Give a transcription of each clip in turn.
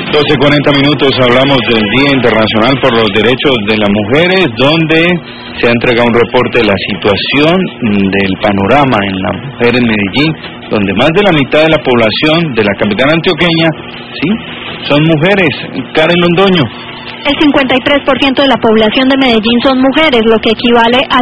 12:40, hablamos del Día Internacional por los Derechos de las Mujeres, donde se ha entregado un reporte de la situación del panorama en la mujer en Medellín, donde más de la mitad de la población de la capital antioqueña, sí, son mujeres. Karen Londoño. El 53% de la población de Medellín son mujeres, lo que equivale a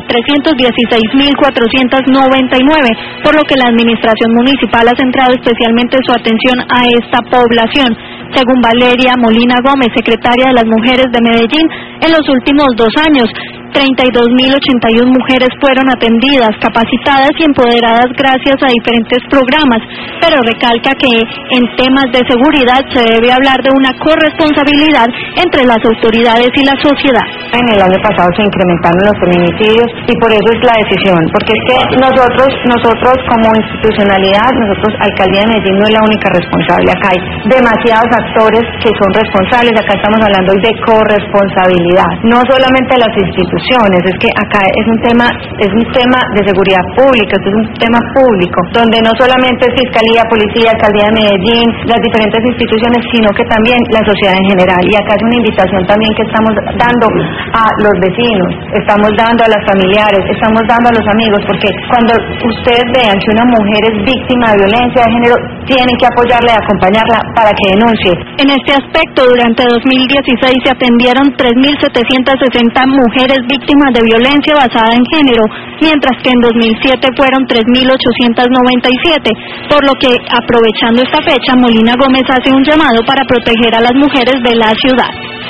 316.499, por lo que la administración municipal ha centrado especialmente su atención a esta población. Según Valeria Molina Gómez, secretaria de las Mujeres de Medellín, en los últimos 2 años, 32.081 mujeres fueron atendidas, capacitadas y empoderadas gracias a diferentes programas, pero recalca que en temas de seguridad se debe hablar de una corresponsabilidad entre las autoridades y la sociedad. En el año pasado se incrementaron los feminicidios y por eso es la decisión, porque es que nosotros como institucionalidad, Alcaldía de Medellín no es la única responsable, acá hay demasiados actores que son responsables, acá estamos hablando hoy de corresponsabilidad, no solamente las instituciones, es que acá es un tema de seguridad pública, esto es un tema público, donde no solamente es Fiscalía, Policía, Alcaldía de Medellín, las diferentes instituciones, sino que también la sociedad en general, y acá es una invitación también que estamos dando a los vecinos, estamos dando a las familiares, estamos dando a los amigos, porque cuando ustedes vean que una mujer es víctima de violencia de género, tienen que apoyarla y acompañarla para que denuncie. En este aspecto, durante 2016 se atendieron 3.760 mujeres víctimas de violencia basada en género, mientras que en 2007 fueron 3.897, por lo que, aprovechando esta fecha, Molina Gómez hace un llamado para proteger a las mujeres de la ciudad.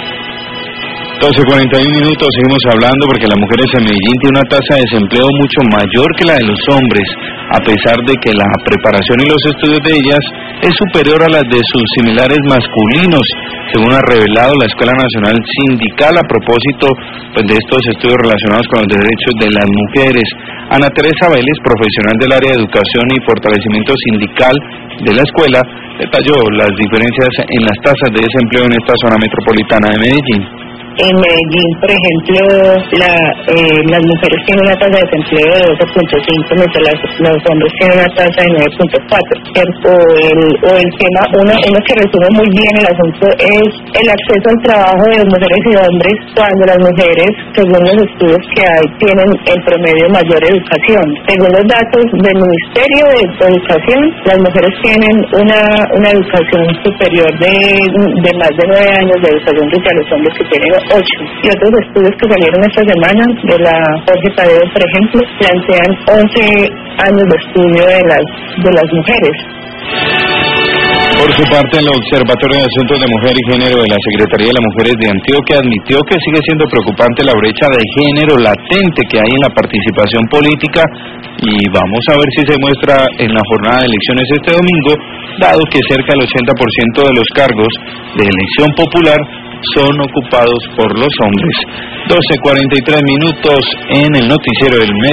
12:41, seguimos hablando porque las mujeres en Medellín tienen una tasa de desempleo mucho mayor que la de los hombres, a pesar de que la preparación y los estudios de ellas es superior a las de sus similares masculinos, según ha revelado la Escuela Nacional Sindical a propósito de estos estudios relacionados con los derechos de las mujeres. Ana Teresa Vélez, profesional del área de educación y fortalecimiento sindical de la escuela, detalló las diferencias en las tasas de desempleo en esta zona metropolitana de Medellín. En Medellín, por ejemplo, las mujeres tienen una tasa de desempleo de 12.5, mientras los hombres tienen una tasa de 9.4, ¿cierto? El tema, uno que resume muy bien el asunto es el acceso al trabajo de mujeres y hombres, cuando las mujeres, según los estudios que hay, tienen en promedio mayor educación. Según los datos del Ministerio de Educación, las mujeres tienen una educación superior de más de 9 años de educación frente a los hombres que tienen 8, y otros estudios que salieron esta semana de la Jorge Tadeo, por ejemplo, plantean 11 años de estudio de las mujeres. Por su parte, el Observatorio de Asuntos de Mujer y Género de la Secretaría de las Mujeres de Antioquia admitió que sigue siendo preocupante la brecha de género latente que hay en la participación política, y vamos a ver si se muestra en la jornada de elecciones este domingo, dado que cerca del 80% de los cargos de elección popular son ocupados por los hombres. 12:43 en el noticiero del medio.